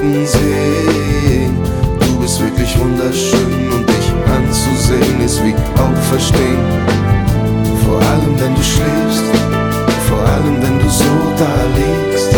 Augen sehen. Du bist wirklich wunderschön und dich anzusehen ist wie Auferstehen. Vor allem wenn du schläfst, vor allem wenn du so da liegst.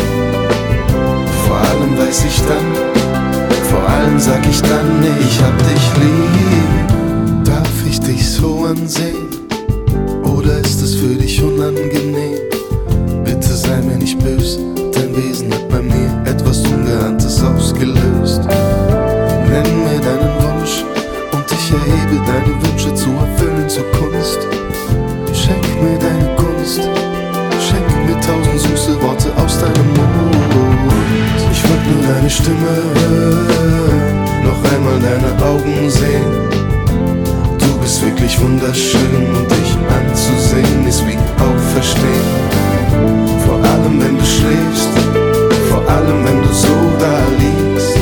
Vor allem weiß ich dann, vor allem sag ich dann, ich hab dich lieb. Darf ich dich so ansehen? Oder ist es für dich unangenehm? Bitte sei mir nicht böse, dein Wesen hat bei mir etwas Ungeahntes ausgelöst. Nenn mir deinen Wunsch und ich erhebe deine Wünsche zu erfüllen zur Kunst. Schenk mir deine Kunst, schenk mir 1000 süße Worte aus deinem Mund. Ich wollt nur deine Stimme hören, noch einmal deine Augen sehen. Du bist wirklich wunderschön und dich anzusehen ist wie Auferstehen. Vor allem wenn du schläfst, vor allem wenn du so da liegst.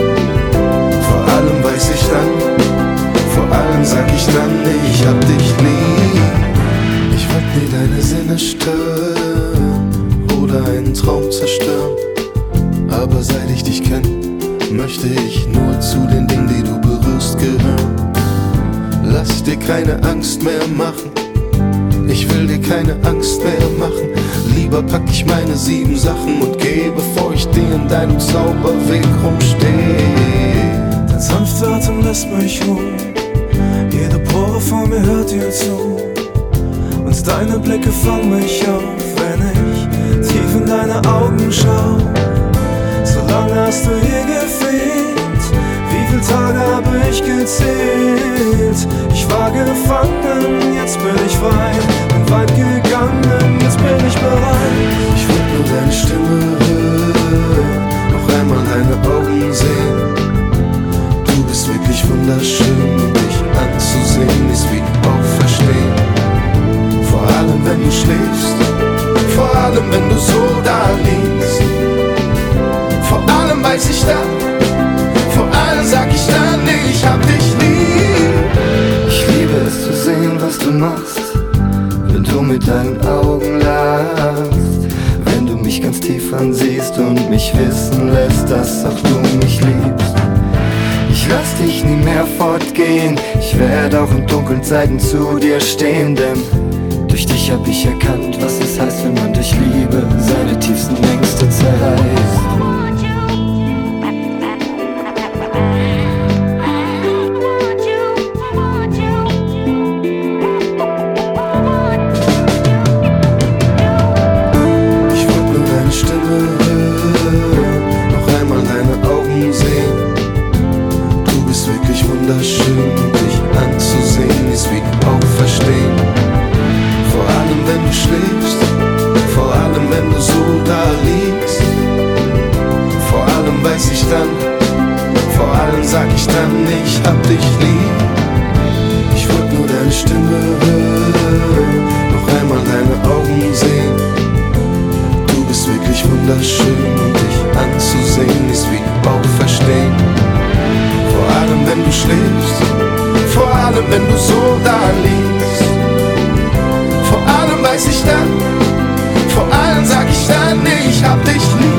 Vor allem weiß ich dann, vor allem sag ich dann, ich hab dich lieb. Ich wollt nie deine Sinne stören oder einen Traum zerstören, aber seit ich dich kenn, möchte ich nur zu den Dingen, die du berührst, gehören. Lass dir keine Angst mehr machen, ich will dir keine Angst mehr machen. Lieber pack ich meine 7 Sachen und gehe, bevor ich dir in deinem Zauberweg rumsteh. Dein sanfter Atem lässt mich ruhen, jede Pore vor mir hört dir zu. Und deine Blicke fangen mich auf, wenn ich tief in deine Augen schau. So lange hast du hier gefehlt, wie viele Tage habe ich gezählt? Ich war gefangen, jetzt bin ich frei, bin weit gegangen, jetzt bin ich bereit. Ich wollt nur deine Stimme hören, noch einmal deine Augen sehen. Du bist wirklich wunderschön und dich anzusehen ist wie Auferstehen. Vor allem wenn du schläfst, vor allem wenn du so da liegst. Vor allem weiß ich dann, vor allem sag ich dann, ich hab dich lieb. Ich liebe es zu sehen, was du machst, wenn du mit deinen Augen lachst. Wenn du mich ganz tief ansiehst und mich wissen lässt, dass auch du mich liebst. Ich lass dich nie mehr fortgehen, ich werde auch in dunklen Zeiten zu dir stehen, denn durch dich hab ich erkannt, was es heißt, wenn man durch Liebe seine tiefsten Ängste zerreißt. Wunderschön und dich anzusehen ist wie Auferstehen. Vor allem wenn du schläfst, vor allem wenn du so da liegst. Vor allem weiß ich dann, vor allem sag ich dann, ich hab dich lieb. Ich wollt nur deine Stimme hören, noch einmal deine Augen sehen. Du bist wirklich wunderschön und dich anzusehen ist wie Auferstehen. Vor allem wenn du schläfst, vor allem wenn du so da liegst. Vor allem weiß ich dann, vor allem sag ich dann, ich hab dich lieb.